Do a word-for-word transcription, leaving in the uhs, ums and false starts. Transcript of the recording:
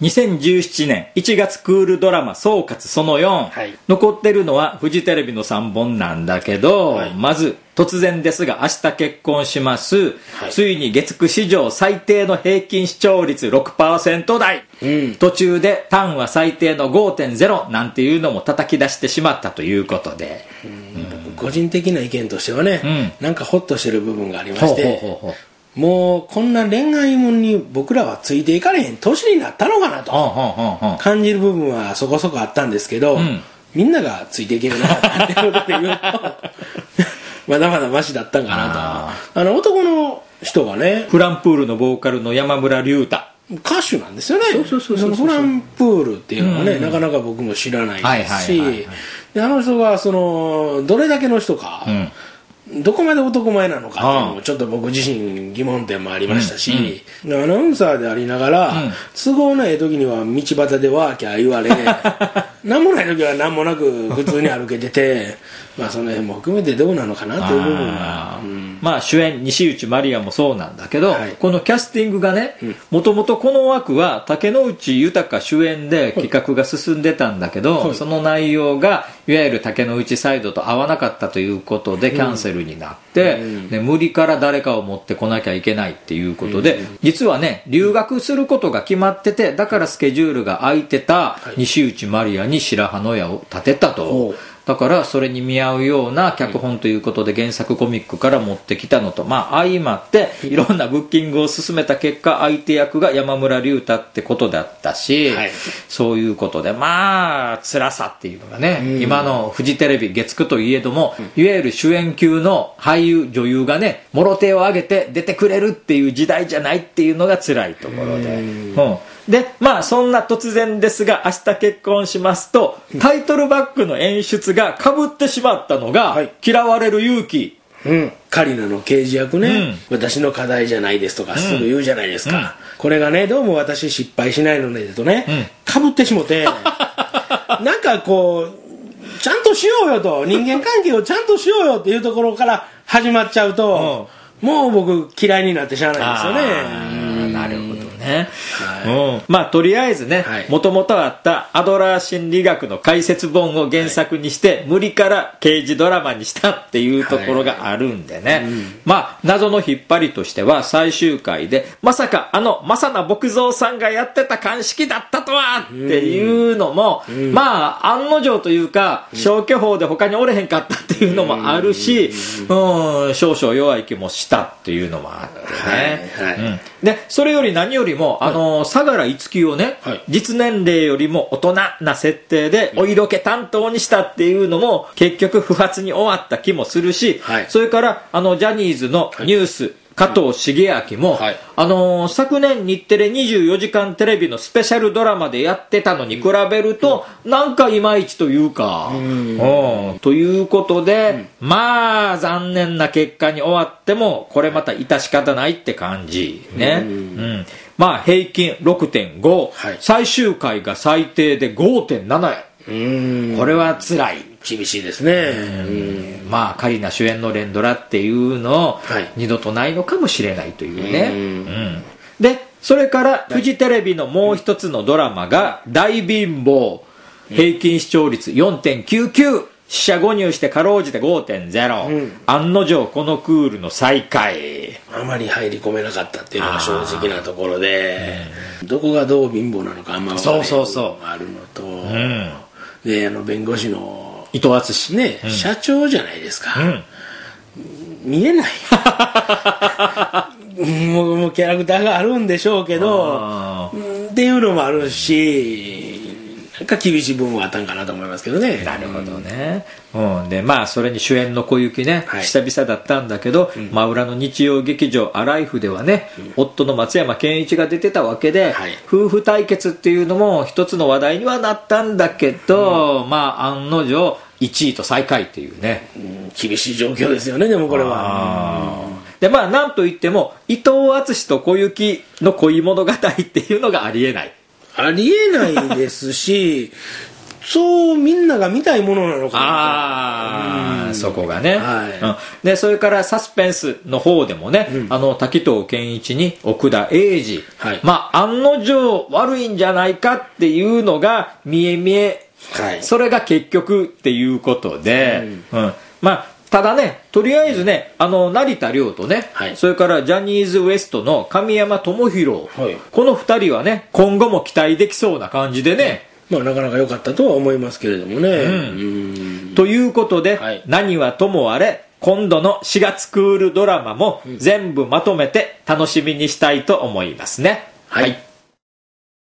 にせんじゅうななねんいちがつクールドラマ総括そのよん、はい、残ってるのはフジテレビのさんぼんなんだけど、はい、まず突然ですが明日結婚します、はい、ついに月く史上最低の平均視聴率 ろくパーセント 台、うん、途中で単は最低の ごてんゼロ なんていうのも叩き出してしまったということで、 うんうん、個人的な意見としてはね、うん、なんかホッとしてる部分がありまして、ほうほうほうほう、もうこんな恋愛もんに僕らはついていかれへん年になったのかなと感じる部分はそこそこあったんですけど、うん、みんながついていけるなっていうことで言うとまだまだマシだったんかなと。ああの男の人がね、 フランプールのボーカルの山村隆太、 歌手なんですよね。そうそうそうそう、そのフランプールっていうのはね、うん、なかなか僕も知らないですし、はいはいはいはい、であの人がそのどれだけの人か、うん、どこまで男前なのかっていうのもちょっと僕自身疑問点もありましたし、うんうん、アナウンサーでありながら、うん、都合ない時には道端でワーキャー言われ何もない時は何もなく普通に歩けててまあその辺も含めてどうなのかなという部分は、 うん、まあ主演西内まりやもそうなんだけど、はい、このキャスティングがね、もともとこの枠は竹野内豊主演で企画が進んでたんだけど、はい、その内容がいわゆる竹野内サイドと合わなかったということでキャンセルになって、うん、で無理から誰かを持ってこなきゃいけないっていうことで、うん、実はね留学することが決まってて、だからスケジュールが空いてた西内まりやに白羽の矢を立てたと、はい、だからそれに見合うような脚本ということで原作コミックから持ってきたのと、まあ相まっていろんなブッキングを進めた結果相手役が山村隆太ってことだったし、はい、そういうことでまあ辛さっていうのがね、うん、今のフジテレビ月くといえども、うん、いわゆる主演級の俳優女優がねもろ手を挙げて出てくれるっていう時代じゃないっていうのが辛いところで、うんうん、でまあそんな突然ですが明日結婚しますとタイトルバックの演出が被ってしまったのが、はい、嫌われる勇気、 うん、カリナの刑事役ね、うん、私の課題じゃないですとかすぐ言うじゃないですか、うん、これがねどうも私失敗しないのねとね、うん、被ってしもてなんかこうちゃんとしようよと人間関係をちゃんとしようよっていうところから始まっちゃうと、うん、もう僕嫌いになってしゃあないですよね。 なるほどね、はい、うん、まあとりあえずねもともとあったアドラー心理学の解説本を原作にして、はい、無理から刑事ドラマにしたっていうところがあるんでね、はいはい、うん、まあ謎の引っ張りとしては最終回でまさかあの正名牧蔵さんがやってた鑑識だったとはっていうのも、うん、まあ案の定というか、うん、消去法で他におれへんかったっていうのもあるし、うん、うん、少々弱い気もしたっていうのもあってね、はいはい、うん、でそれより何よりも、はい、あの相良樹をね、はい、実年齢よりも大人な設定でお色気担当にしたっていうのも結局不発に終わった気もするし、はい、それからあのジャニーズのニュース、はい、加藤茂明も、はい、あのー、昨年日テレにじゅうよじかんテレビのスペシャルドラマでやってたのに比べると、うん、なんかいまいちというか、うん、うん、ということで、うん、まあ残念な結果に終わってもこれまた致し方ないって感じね、うんうん、まあ平均 ろくてんご、はい、最終回が最低で ごてんなな や、うん、これは辛い、 厳しいですね、 うん、まあカリナ主演の連ドラっていうの、はい、二度とないのかもしれないというね、うんうん、でそれからフジテレビのもう一つのドラマが大貧乏、平均視聴率 よんてんきゅうきゅう、四捨五入してかろうじて ごてんゼロ、うん、案の定このクールの最下位、 あまり入り込めなかったっていうのが正直なところで、うん、どこがどう貧乏なのかあんま分からない部分があるのと、うん、であの弁護士の伊藤敦ね、うん、社長じゃないですか、うん、見えないもう、もうキャラクターがあるんでしょうけどっていうのもあるし、なんか厳しい部分はあったんかなと思いますけどね。 なるほどね、うん、でまあそれに主演の小雪ね、はい、久々だったんだけど、うん、真裏の日曜劇場アライフではね、うん、夫の松山ケンイチが出てたわけで、はい、夫婦対決っていうのも一つの話題にはなったんだけど、うん、まあ案の定いちいと最下位っていうね、 うん、厳しい状況ですよね。でもこれは、 うん、でまあなんといっても伊藤敦と小雪の恋物語っていうのがありえない、 ありえないですしそうみんなが見たいものなのかな。 ああ、そこがね、 はいうん、でそれからサスペンスの方でもね、うん、あの滝藤賢一に奥田英二、はい、まあ案の定悪いんじゃないかっていうのが見え見え、はい、それが結局っていうことで、うんうん、まあただね、とりあえずね、あの成田凌とね、はい、それからジャニーズ ウエストの神山智洋、はい、このふたりはね今後も期待できそうな感じでね、 まあ、なかなか良かったとは思いますけれどもね、うんうん、ということで、はい、何はともあれ今度のしがつクールドラマも全部まとめて楽しみにしたいと思いますね。 はい、はい。